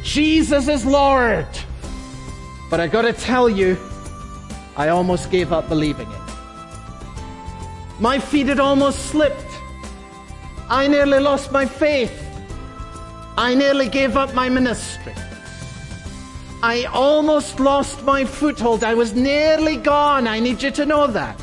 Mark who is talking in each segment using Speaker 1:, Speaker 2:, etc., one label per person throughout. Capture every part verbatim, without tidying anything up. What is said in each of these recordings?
Speaker 1: Jesus is Lord. But I got to tell you, I almost gave up believing it. My feet had almost slipped. I nearly lost my faith. I nearly gave up my ministry. I almost lost my foothold. I was nearly gone. I need you to know that.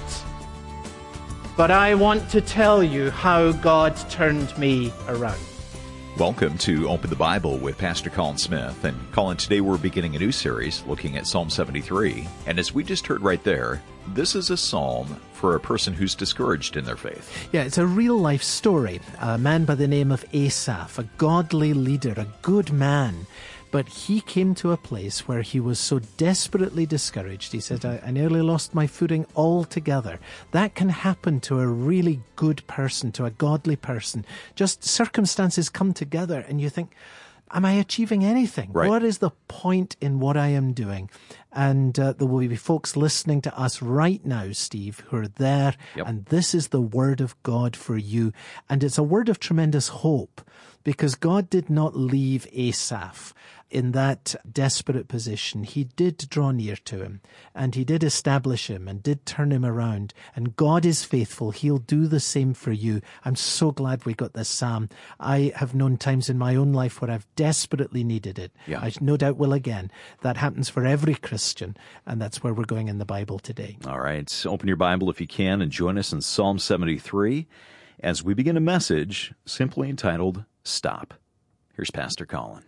Speaker 1: But I want to tell you how God turned me around.
Speaker 2: Welcome to Open the Bible with Pastor Colin Smith. And Colin, today we're beginning a new series looking at Psalm seventy-three. And as we just heard right there, this is a psalm for a person who's discouraged in their faith.
Speaker 3: Yeah, it's a real-life story. A man by the name of Asaph, a godly leader, a good man. But he came to a place where he was so desperately discouraged. He said, I, I nearly lost my footing altogether. That can happen to a really good person, to a godly person. Just circumstances come together and you think, am I achieving anything?
Speaker 2: Right.
Speaker 3: What is the point in what I am doing? And uh, there will be folks listening to us right now, Steve, who are there.
Speaker 2: Yep.
Speaker 3: And this is the word of God for you. And it's a word of tremendous hope, because God did not leave Asaph in that desperate position. He did draw near to him, and he did establish him and did turn him around. And God is faithful. He'll do the same for you. I'm so glad we got this psalm. I have known times in my own life where I've desperately needed it.
Speaker 2: Yeah.
Speaker 3: I no doubt will again. That happens for every Christian, and that's where we're going in the Bible today.
Speaker 2: All right. Open your Bible if you can and join us in Psalm seventy-three as we begin a message simply entitled, Stop. Here's Pastor Colin.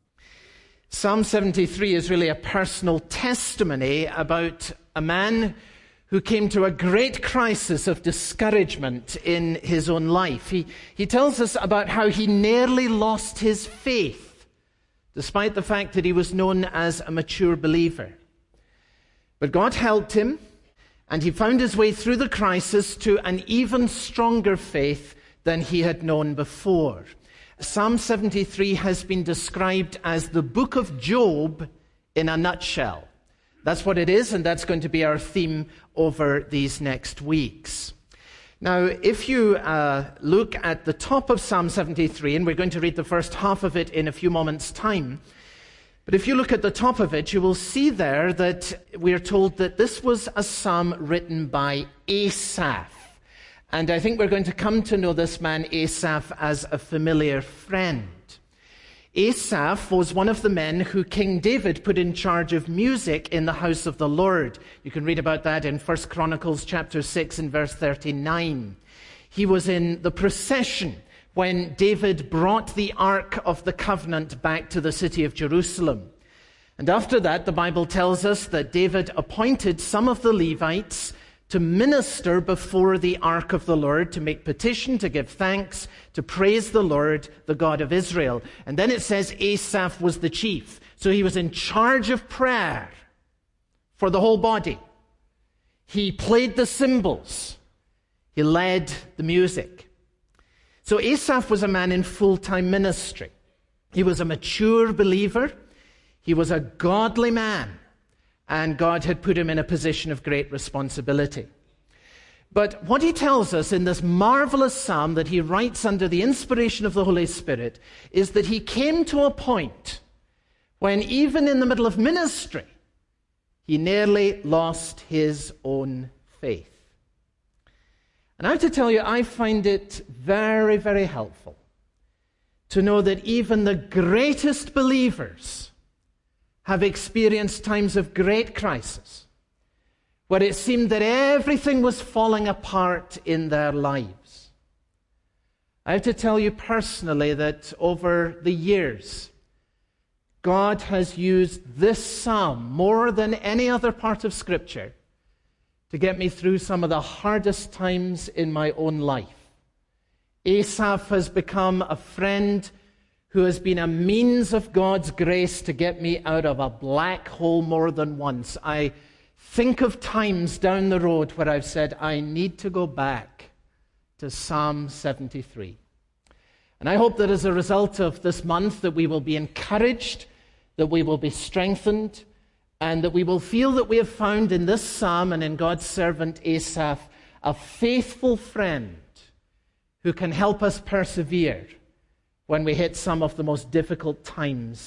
Speaker 1: Psalm seventy-three is really a personal testimony about a man who came to a great crisis of discouragement in his own life. He, he tells us about how he nearly lost his faith, despite the fact that he was known as a mature believer. But God helped him, and he found his way through the crisis to an even stronger faith than he had known before. Psalm seventy-three has been described as the book of Job in a nutshell. That's what it is, and that's going to be our theme over these next weeks. Now, if you uh, look at the top of Psalm seventy-three, and we're going to read the first half of it in a few moments' time, but if you look at the top of it, you will see there that we're told that this was a psalm written by Asaph. And I think we're going to come to know this man Asaph as a familiar friend. Asaph was one of the men who King David put in charge of music in the house of the Lord. You can read about that in First Chronicles chapter six and verse thirty-nine. He was in the procession when David brought the Ark of the Covenant back to the city of Jerusalem. And after that, the Bible tells us that David appointed some of the Levites to minister before the ark of the Lord, to make petition, to give thanks, to praise the Lord, the God of Israel. And then it says Asaph was the chief. So he was in charge of prayer for the whole body. He played the cymbals. He led the music. So Asaph was a man in full-time ministry. He was a mature believer. He was a godly man. And God had put him in a position of great responsibility. But what he tells us in this marvelous psalm that he writes under the inspiration of the Holy Spirit is that he came to a point when even in the middle of ministry, he nearly lost his own faith. And I have to tell you, I find it very, very helpful to know that even the greatest believers have experienced times of great crisis, where it seemed that everything was falling apart in their lives. I have to tell you personally that over the years, God has used this psalm more than any other part of Scripture to get me through some of the hardest times in my own life. Asaph has become a friend who has been a means of God's grace to get me out of a black hole more than once. I think of times down the road where I've said, I need to go back to Psalm seventy-three. And I hope that as a result of this month that we will be encouraged, that we will be strengthened, and that we will feel that we have found in this psalm and in God's servant Asaph a faithful friend who can help us persevere when we hit some of the most difficult times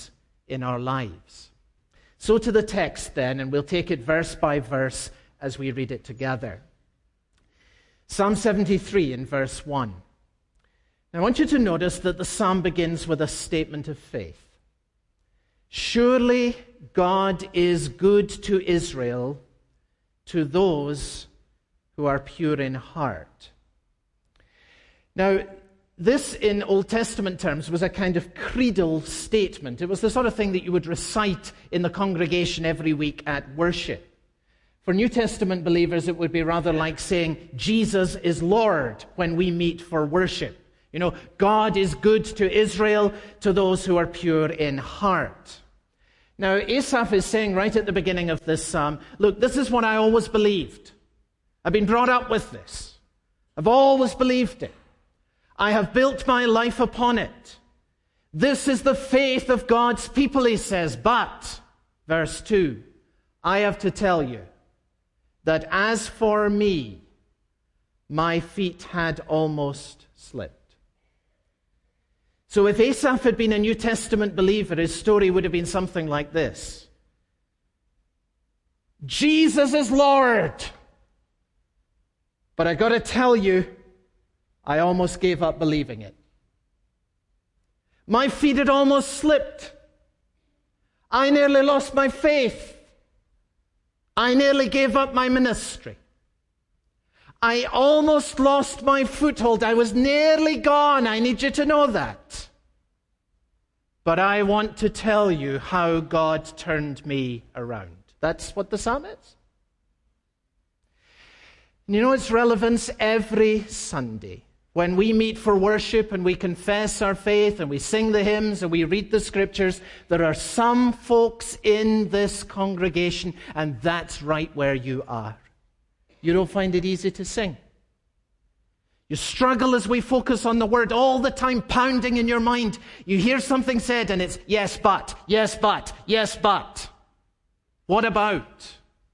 Speaker 1: in our lives. So to the text then, and we'll take it verse by verse as we read it together. Psalm seventy-three in verse one. Now I want you to notice that the psalm begins with a statement of faith. Surely God is good to Israel, to those who are pure in heart. Now, this in Old Testament terms was a kind of creedal statement. It was the sort of thing that you would recite in the congregation every week at worship. For New Testament believers, it would be rather like saying, Jesus is Lord when we meet for worship. You know, God is good to Israel, to those who are pure in heart. Now, Asaph is saying right at the beginning of this psalm, look, this is what I always believed. I've been brought up with this. I've always believed it. I have built my life upon it. This is the faith of God's people, he says. But, verse two, I have to tell you that as for me, my feet had almost slipped. So if Asaph had been a New Testament believer, his story would have been something like this. Jesus is Lord. But I got to tell you, I almost gave up believing it. My feet had almost slipped. I nearly lost my faith. I nearly gave up my ministry. I almost lost my foothold. I was nearly gone. I need you to know that. But I want to tell you how God turned me around. That's what the psalm is. And you know its relevance every Sunday. When we meet for worship and we confess our faith and we sing the hymns and we read the scriptures, there are some folks in this congregation, and that's right where you are. You don't find it easy to sing. You struggle as we focus on the word all the time, pounding in your mind. You hear something said and it's yes, but, yes, but, yes, but. What about?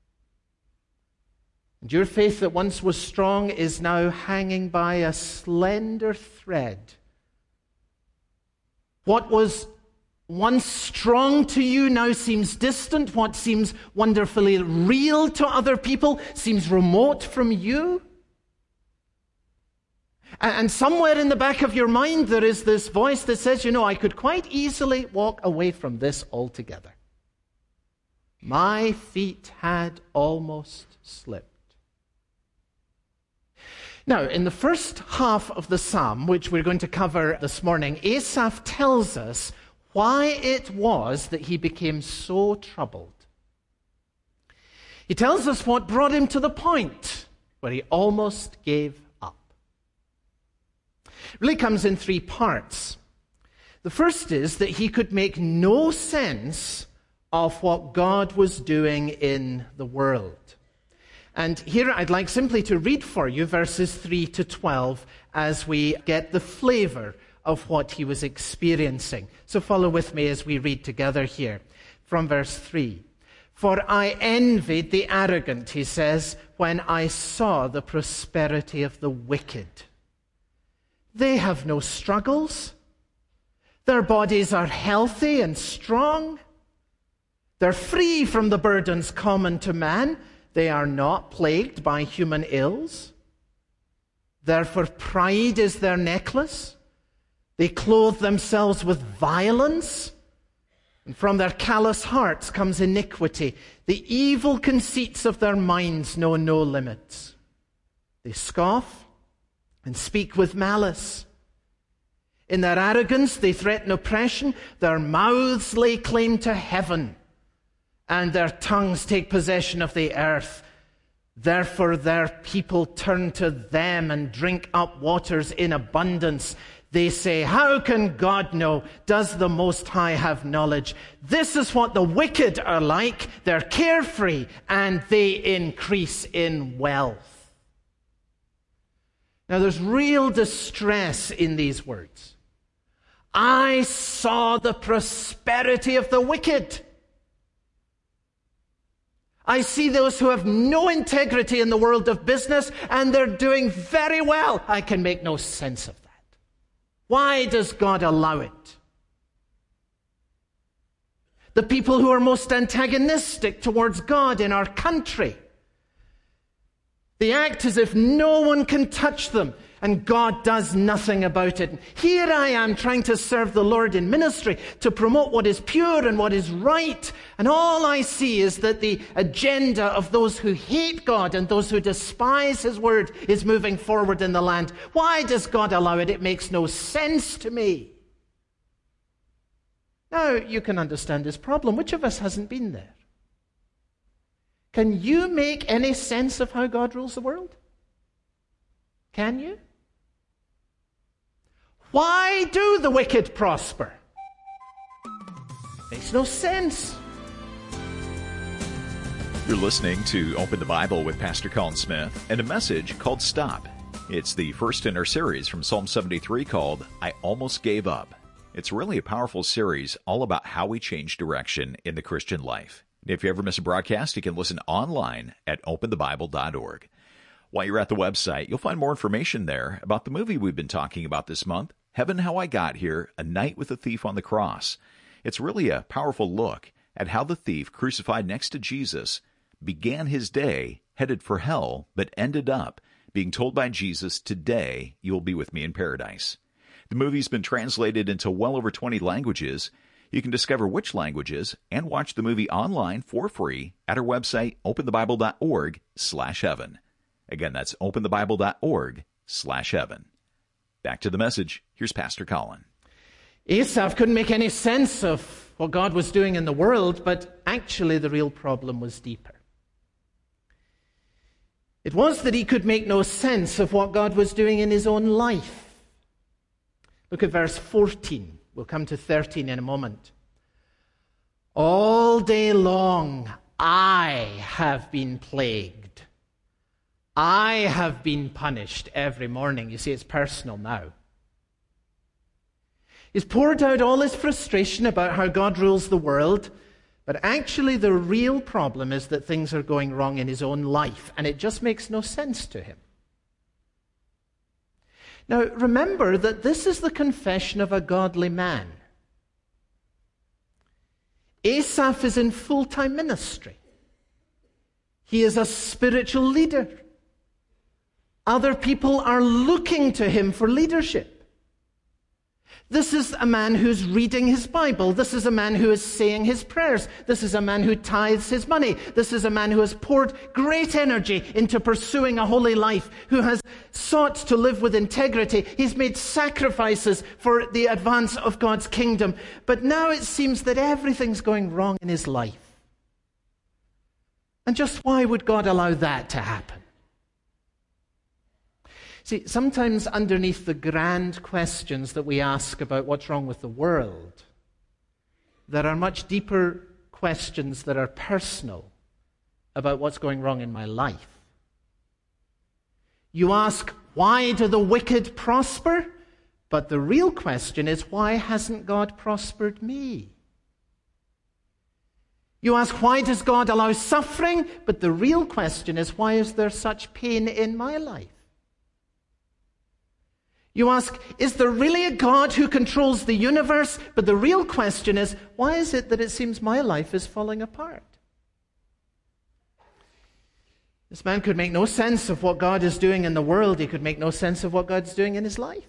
Speaker 1: And your faith that once was strong is now hanging by a slender thread. What was once strong to you now seems distant. What seems wonderfully real to other people seems remote from you. And somewhere in the back of your mind there is this voice that says, you know, I could quite easily walk away from this altogether. My feet had almost slipped. Now, in the first half of the psalm, which we're going to cover this morning, Asaph tells us why it was that he became so troubled. He tells us what brought him to the point where he almost gave up. It really comes in three parts. The first is that he could make no sense of what God was doing in the world. And here I'd like simply to read for you verses three to twelve as we get the flavor of what he was experiencing. So follow with me as we read together here from verse three. For I envied the arrogant, he says, when I saw the prosperity of the wicked. They have no struggles. Their bodies are healthy and strong. They're free from the burdens common to man. They are not plagued by human ills. Therefore, pride is their necklace. They clothe themselves with violence. And from their callous hearts comes iniquity. The evil conceits of their minds know no limits. They scoff and speak with malice. In their arrogance, they threaten oppression. Their mouths lay claim to heaven, and their tongues take possession of the earth. Therefore their people turn to them and drink up waters in abundance. They say, how can God know? Does the Most High have knowledge? This is what the wicked are like. They're carefree and they increase in wealth. Now there's real distress in these words. I saw the prosperity of the wicked. I see those who have no integrity in the world of business, and they're doing very well. I can make no sense of that. Why does God allow it? the people who are most antagonistic towards God in our country. They act as if no one can touch them, and God does nothing about it. Here I am trying to serve the Lord in ministry, to promote what is pure and what is right, and all I see is that the agenda of those who hate God and those who despise His word is moving forward in the land. Why does God allow it? It makes no sense to me. Now, you can understand this problem. Which of us hasn't been there? Can you make any sense of how God rules the world? Can you? Why do the wicked prosper? Makes no sense.
Speaker 2: You're listening to Open the Bible with Pastor Colin Smith and a message called Stop. It's the first in our series from Psalm seventy-three called I Almost Gave Up. It's really a powerful series all about how we change direction in the Christian life. If you ever miss a broadcast, you can listen online at open the bible dot org. While you're at the website, you'll find more information there about the movie we've been talking about this month, Heaven How I Got Here, A Night with the Thief on the Cross. It's really a powerful look at how the thief crucified next to Jesus began his day headed for hell, but ended up being told by Jesus, today you will be with me in paradise. The movie's been translated into well over twenty languages. You can discover which languages and watch the movie online for free at our website, open the bible dot org slash heaven. Again, that's open the bible dot org slash heaven. Back to the message. Here's Pastor Colin.
Speaker 1: Asaph couldn't make any sense of what God was doing in the world, but actually the real problem was deeper. It was that he could make no sense of what God was doing in his own life. Look at verse fourteen. We'll come to thirteen in a moment. All day long I have been plagued. I have been punished every morning. You see, it's personal now. He's poured out all his frustration about how God rules the world, but actually the real problem is that things are going wrong in his own life, and it just makes no sense to him. Now, remember that this is the confession of a godly man. Asaph is in full-time ministry. He is a spiritual leader. Other people are looking to him for leadership. This is a man who's reading his Bible. This is a man who is saying his prayers. This is a man who tithes his money. This is a man who has poured great energy into pursuing a holy life, who has sought to live with integrity. He's made sacrifices for the advance of God's kingdom. But now it seems that everything's going wrong in his life. And just why would God allow that to happen? See, sometimes underneath the grand questions that we ask about what's wrong with the world, there are much deeper questions that are personal about what's going wrong in my life. You ask, why do the wicked prosper? But the real question is, why hasn't God prospered me? You ask, why does God allow suffering? But the real question is, why is there such pain in my life? You ask, is there really a God who controls the universe? But the real question is, why is it that it seems my life is falling apart? This man could make no sense of what God is doing in the world. He could make no sense of what God's doing in his life.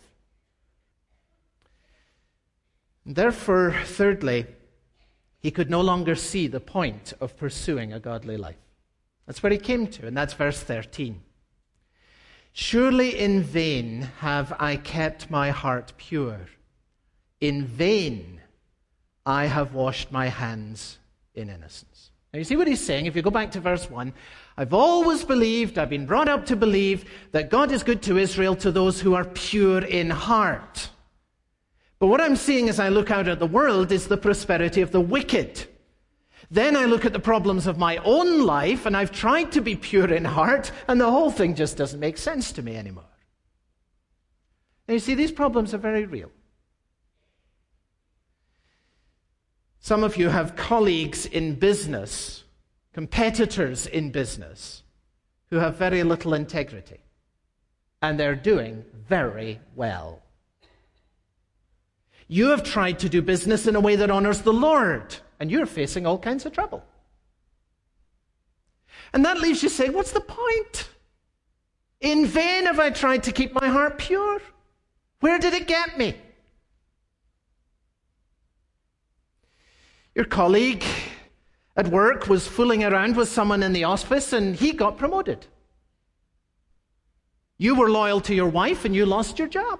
Speaker 1: And therefore, thirdly, he could no longer see the point of pursuing a godly life. That's where he came to, and that's verse thirteen. Surely in vain have I kept my heart pure. In vain I have washed my hands in innocence. Now you see what he's saying? If you go back to verse one, I've always believed, I've been brought up to believe that God is good to Israel, to those who are pure in heart. But what I'm seeing as I look out at the world is the prosperity of the wicked. Then I look at the problems of my own life, and I've tried to be pure in heart, and the whole thing just doesn't make sense to me anymore. Now you see, these problems are very real. Some of you have colleagues in business, competitors in business, who have very little integrity, and they're doing very well. You have tried to do business in a way that honors the Lord, and you're facing all kinds of trouble. And that leaves you saying, what's the point? In vain have I tried to keep my heart pure. Where did it get me? Your colleague at work was fooling around with someone in the office and he got promoted. You were loyal to your wife and you lost your job.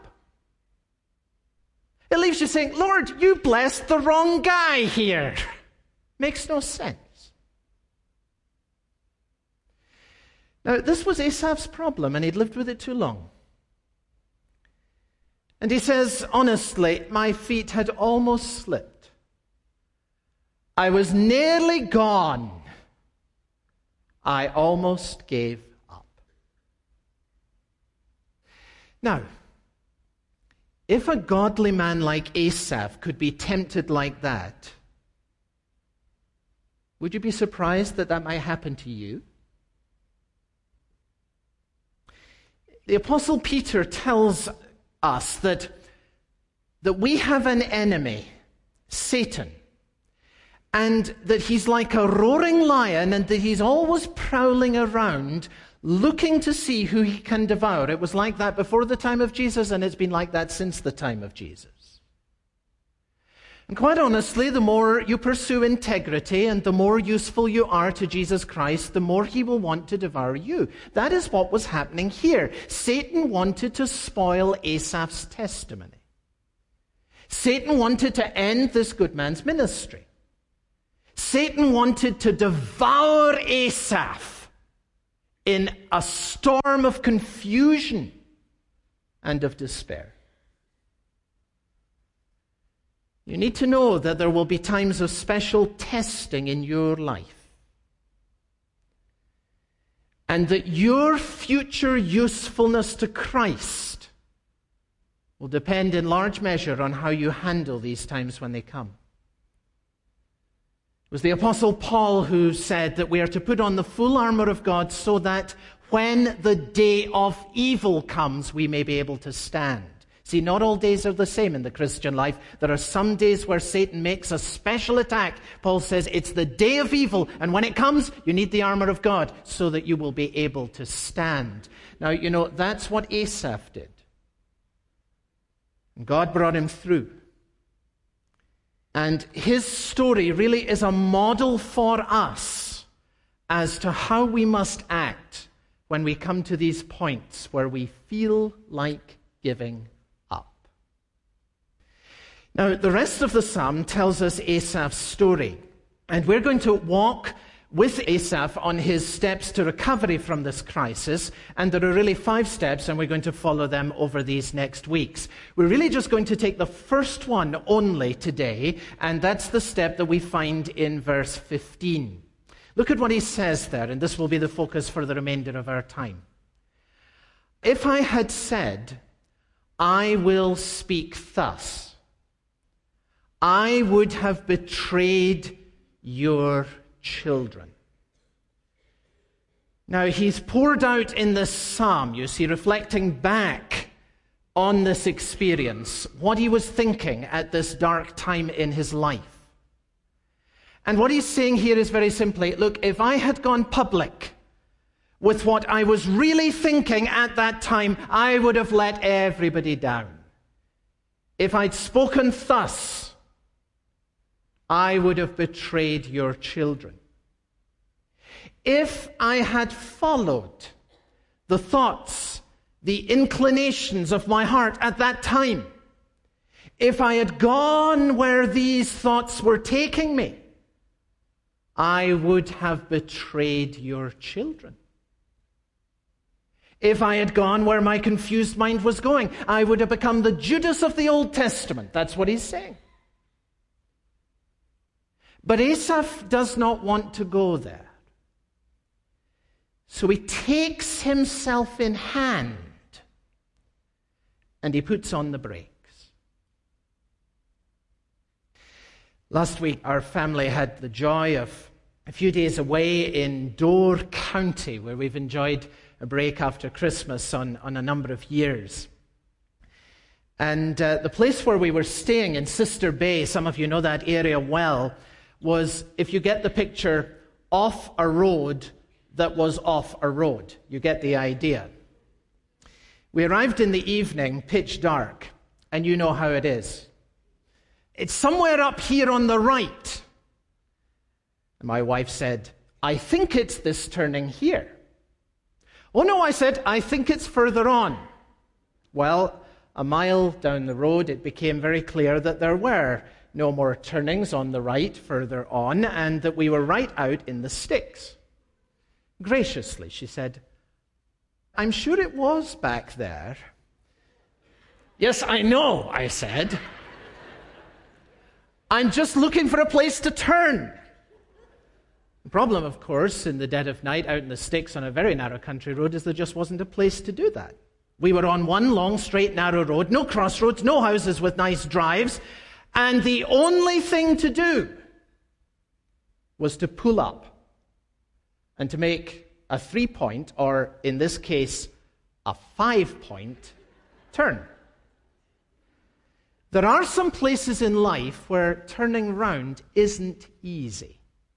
Speaker 1: It leaves you saying, Lord, you blessed the wrong guy here. Makes no sense. Now, this was Asaph's problem, and he'd lived with it too long. And he says, honestly, my feet had almost slipped. I was nearly gone. I almost gave up. Now, if a godly man like Asaph could be tempted like that, would you be surprised that that might happen to you? The Apostle Peter tells us that, that we have an enemy, Satan, and that he's like a roaring lion and that he's always prowling around looking to see who he can devour. It was like that before the time of Jesus, and it's been like that since the time of Jesus. And quite honestly, the more you pursue integrity and the more useful you are to Jesus Christ, the more he will want to devour you. That is what was happening here. Satan wanted to spoil Asaph's testimony. Satan wanted to end this good man's ministry. Satan wanted to devour Asaph in a storm of confusion and of despair. You need to know that there will be times of special testing in your life. And that your future usefulness to Christ will depend in large measure on how you handle these times when they come. It was the Apostle Paul who said that we are to put on the full armor of God so that when the day of evil comes, we may be able to stand. See, not all days are the same in the Christian life. There are some days where Satan makes a special attack. Paul says it's the day of evil, and when it comes, you need the armor of God so that you will be able to stand. Now, you know, that's what Asaph did. And God brought him through. And his story really is a model for us as to how we must act when we come to these points where we feel like giving. Now, the rest of the psalm tells us Asaph's story. And we're going to walk with Asaph on his steps to recovery from this crisis. And there are really five steps, and we're going to follow them over these next weeks. We're really just going to take the first one only today, and that's the step that we find in verse fifteen. Look at what he says there, and this will be the focus for the remainder of our time. If I had said, I will speak thus, I would have betrayed your children. Now, he's poured out in this psalm, you see, reflecting back on this experience, what he was thinking at this dark time in his life. And what he's saying here is very simply, look, if I had gone public with what I was really thinking at that time, I would have let everybody down. If I'd spoken thus, I would have betrayed your children. If I had followed the thoughts, the inclinations of my heart at that time, if I had gone where these thoughts were taking me, I would have betrayed your children. If I had gone where my confused mind was going, I would have become the Judas of the Old Testament. That's what he's saying. But Asaph does not want to go there. So he takes himself in hand and he puts on the brakes. Last week, our family had the joy of a few days away in Dore County, where we've enjoyed a break after Christmas on, on a number of years. And uh, the place where we were staying in Sister Bay, some of you know that area well, was, if you get the picture, off a road that was off a road. You get the idea. We arrived in the evening, pitch dark, and you know how it is. It's somewhere up here on the right. And my wife said, I think it's this turning here. Oh no, I said, I think it's further on. Well, a mile down the road, it became very clear that there were no more turnings on the right further on, and that we were right out in the sticks. Graciously, she said, I'm sure it was back there. Yes, I know, I said. I'm just looking for a place to turn. The problem, of course, in the dead of night, out in the sticks on a very narrow country road, is there just wasn't a place to do that. We were on one long, straight, narrow road, no crossroads, no houses with nice drives, and the only thing to do was to pull up and to make a three-point, or in this case, a five-point turn. There are some places in life where turning round isn't easy.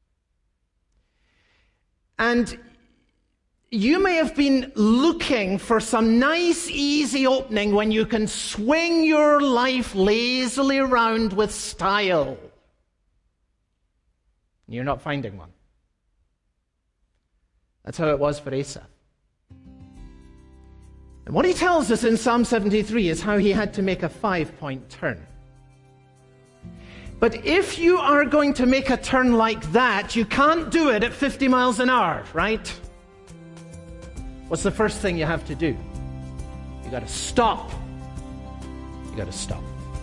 Speaker 1: And you may have been looking for some nice, easy opening when you can swing your life lazily around with style. You're not finding one. That's how it was for Asaph. And what he tells us in Psalm seventy-three is how he had to make a five-point turn. But if you are going to make a turn like that, you can't do it at fifty miles an hour, right? What's the first thing you have to do? You got to stop. You got to stop.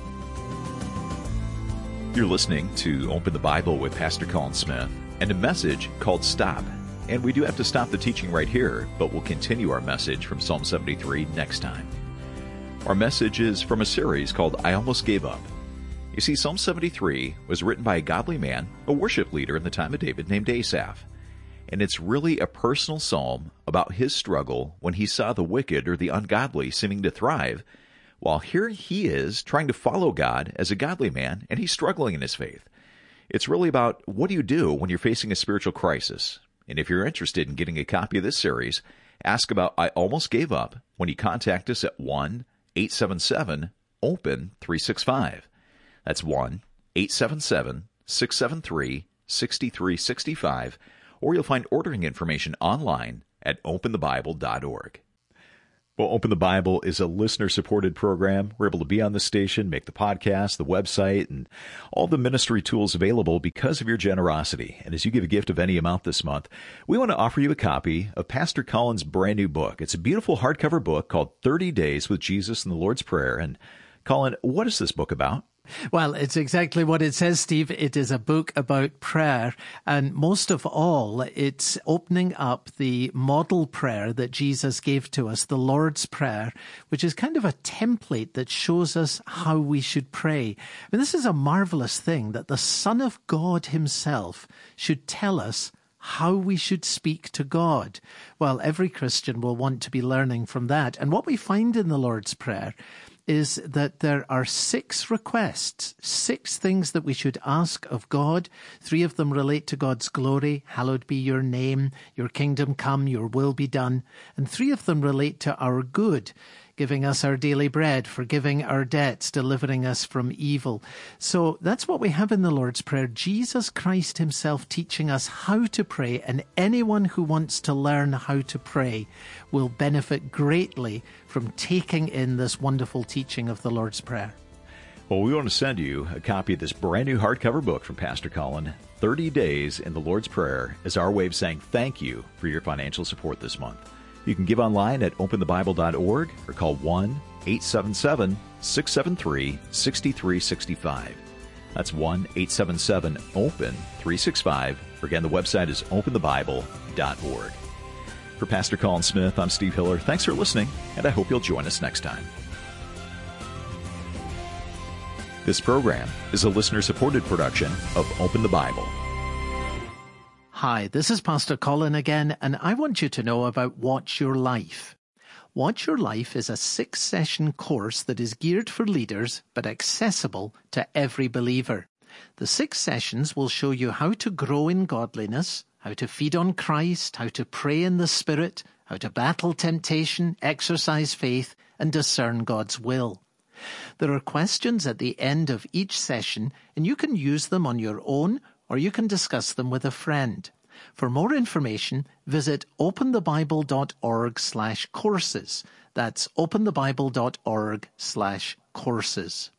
Speaker 2: You're listening to Open the Bible with Pastor Colin Smith and a message called Stop. And we do have to stop the teaching right here, but we'll continue our message from Psalm seventy-three next time. Our message is from a series called I Almost Gave Up. You see, Psalm seventy-three was written by a godly man, a worship leader in the time of David named Asaph. And it's really a personal psalm about his struggle when he saw the wicked or the ungodly seeming to thrive, while here he is trying to follow God as a godly man, and he's struggling in his faith. It's really about what do you do when you're facing a spiritual crisis. And if you're interested in getting a copy of this series, ask about I Almost Gave Up when you contact us at one eight seven seven open three six five. That's one eight seven seven six seven three six three six five, or you'll find ordering information online at open the bible dot org. Well, Open the Bible is a listener-supported program. We're able to be on the station, make the podcast, the website, and all the ministry tools available because of your generosity. And as you give a gift of any amount this month, we want to offer you a copy of Pastor Colin's brand new book. It's a beautiful hardcover book called thirty days with Jesus and the Lord's Prayer. And Colin, what is this book about?
Speaker 3: Well, it's exactly what it says, Steve. It is a book about prayer. And most of all, it's opening up the model prayer that Jesus gave to us, the Lord's Prayer, which is kind of a template that shows us how we should pray. I mean, this is a marvelous thing that the Son of God himself should tell us how we should speak to God. Well, every Christian will want to be learning from that. And what we find in the Lord's Prayer is that there are six requests, six things that we should ask of God. Three of them relate to God's glory. Hallowed be your name, your kingdom come, your will be done. And three of them relate to our good, giving us our daily bread, forgiving our debts, delivering us from evil. So that's what we have in the Lord's Prayer. Jesus Christ himself teaching us how to pray, and anyone who wants to learn how to pray will benefit greatly from taking in this wonderful teaching of the Lord's Prayer.
Speaker 2: Well, we want to send you a copy of this brand new hardcover book from Pastor Colin, thirty days in the Lord's Prayer, as our way of saying thank you for your financial support this month. You can give online at open the bible dot org or call one eight seven seven six seven three six three six five. That's one eight seven seven open three six five. Again, the website is open the bible dot org. For Pastor Colin Smith, I'm Steve Hiller. Thanks for listening, and I hope you'll join us next time. This program is a listener-supported production of Open the Bible.
Speaker 3: Hi, this is Pastor Colin again, and I want you to know about Watch Your Life. Watch Your Life is a six-session course that is geared for leaders but accessible to every believer. The six sessions will show you how to grow in godliness, how to feed on Christ, how to pray in the Spirit, how to battle temptation, exercise faith, and discern God's will. There are questions at the end of each session, and you can use them on your own, or you can discuss them with a friend. For more information, visit openthebible.org slash courses. That's openthebible.org slash courses.